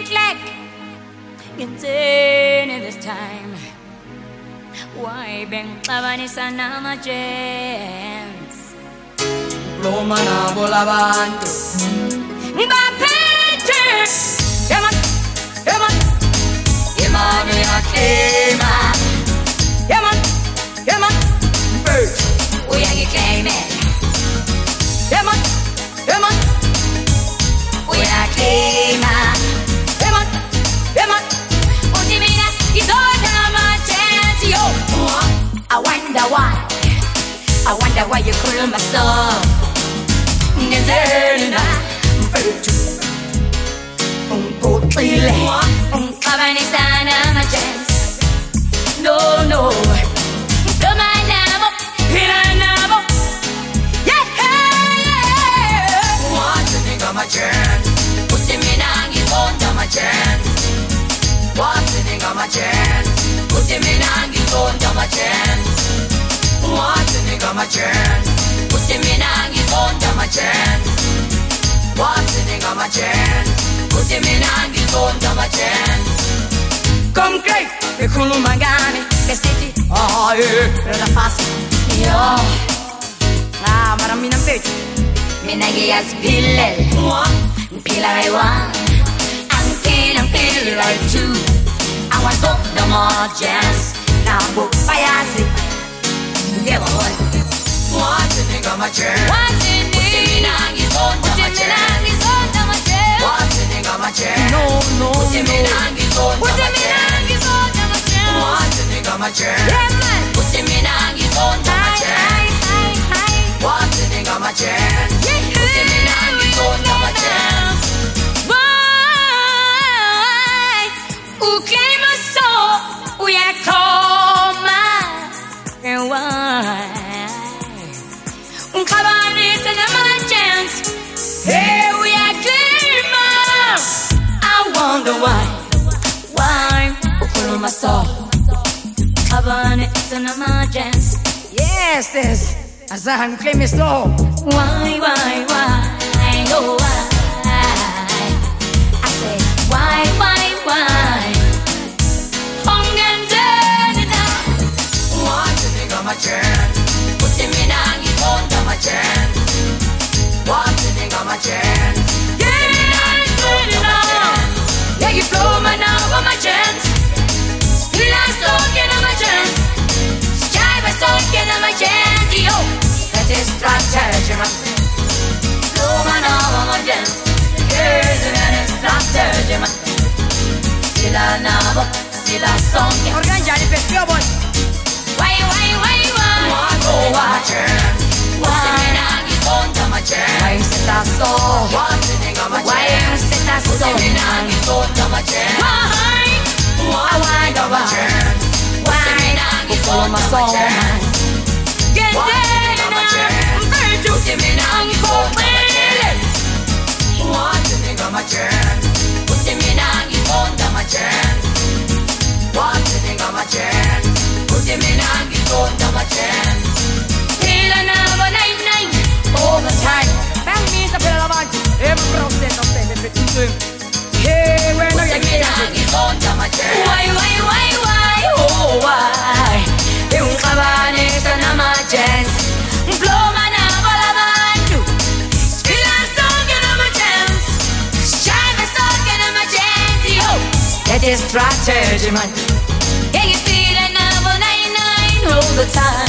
like insane this time. Why bang tabanisa na ma-chance? Roma na bolabanto Bapete Yaman, yaman Yaman ya kema Yaman, yaman Bird we are claiming Yaman, yaman we are claiming Yaman, yaman Utimina is all my chance yo I wonder why you call my soul Ngezerina Bird Unpotile Unkabanisa na my chance No Tumanamo Hiranamo Yeah What's the name of my chance? Utiminangi zonda my chance What's the name of my chance? Utiminangi zonda my chance What's the name of my chance? Utiminangi zonda my chance What's the name of my chance? Utiminangi zonda my chance Come great Bekulu mangani Kesiti Ah yeah Rada fácil Yo Marami ng pecho Minagiyas pilel Pilay one Ang pilay two I want to the more chance Now book payasi Give a one What's the name of my chance? What's in it? Utiminangi zonda my chance What's the name of my chance? No Utiminangi zonda my chance What's the name of my chance? Utiminangi zonda my chance What's the name of my chance? Utiminangi zonda my chance Why? Who came a soul? We are coma. And why? Unkabanis and my chance. Here we are clear. I wonder why. Who came my soul? Kabanis and my chance. Yes Azan claim is slow Why? Oh, why? I say, why? What's the name of my chance? Utiminangi zonda my chance What's the name of my chance? Utiminangi zonda my chance Yeah, you blow my now on my chance. Still I'm talking on my chance. Jive is talking on my chance. Yo, That is strategy man blow my now on my chance. Yes, that is strategy man Still I know, still I song. Organizzare per boy Why? What's the name of my chance? Utiminangi zonda my chance Why is it that so? What's the name of my Why chance? is it that so? Utiminangi zonda my chance Why? What's the name of my chance? Utiminangi Follow my zonda my song. chance Get What's the name of my chance? Utiminangi zonda my chance What's the name of my chance? Utiminangi zonda my chance What's the name of my chance? Utiminangi zonda my chance All the time. Bang me sa pinalavante Every process of the repetition Hey, where are you Utiminangi zonda my chance Why? Oh, why? Yung kabanisa na ma-chance. Blow man na balabantu. Spill ang talking on my chance. Strive is talking on my chance. Yo, that is strategy, man. Yeah, you feel it now, 99 all the time.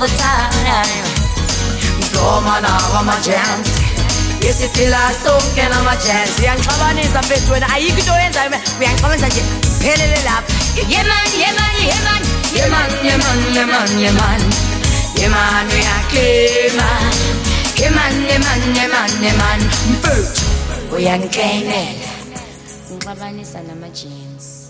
Blow man out of my chance Yes, it feel like something on my chance Yang kawan is a bit when I eat to end We are coming to get pay it up Yeah, man. We are clean man Bird, we are claiming. Kabanisa na ma-chance.